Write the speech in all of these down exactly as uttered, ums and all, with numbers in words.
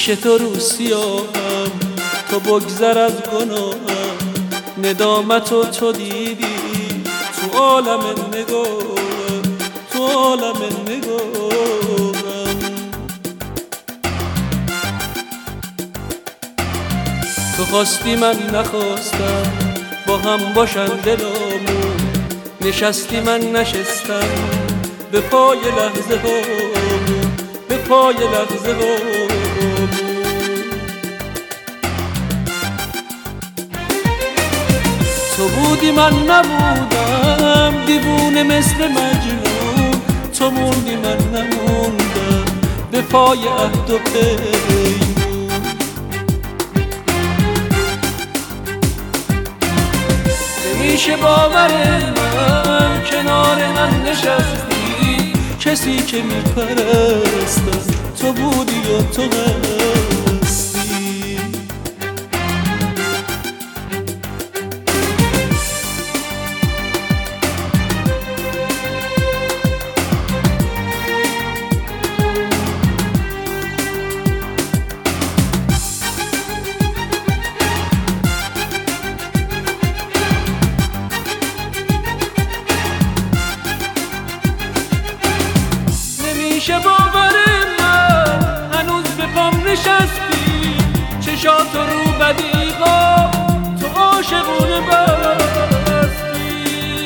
پیش تو رو سیاهم، تو بگذر از گناهم. ندامتو تو دیدی تو عالم نگاهم، تو عالم نگاهم. تو خواستی من نخواستم، با هم باشن دلامون. نشستی من نشستم، به پای لحظه هامون، به پای لحظه هامون. تو بودی من نبودم، دیوونه مثل مجنون. تو موندی من نموندم، به پای عهد و پیمون. نمیشه باور من کنار من نشستی، کسی که میپرستم تو بودی و تو هستی. نمیشه باور من هنوز به پام نشستی، چشات رو بدیغا تو عاشقونه بستی.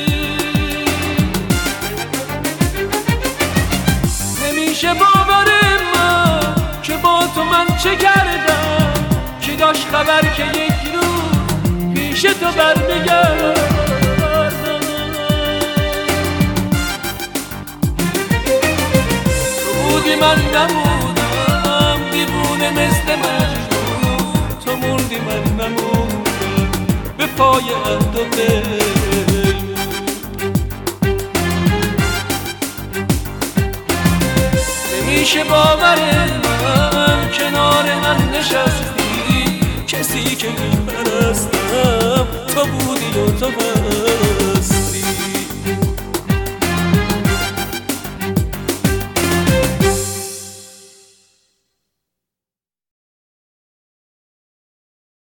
نمیشه باور من که با تو من چه کردم، که داشت خبر که یک روز پیش تو برمیگردم. من نمودم دیوونه مثل مجنون، تو موندی من نموندم، به پای عهد و پیمون. نمیشه باور من کنار من نشستی، کسی که میپرستم تو بودی و تو هستی.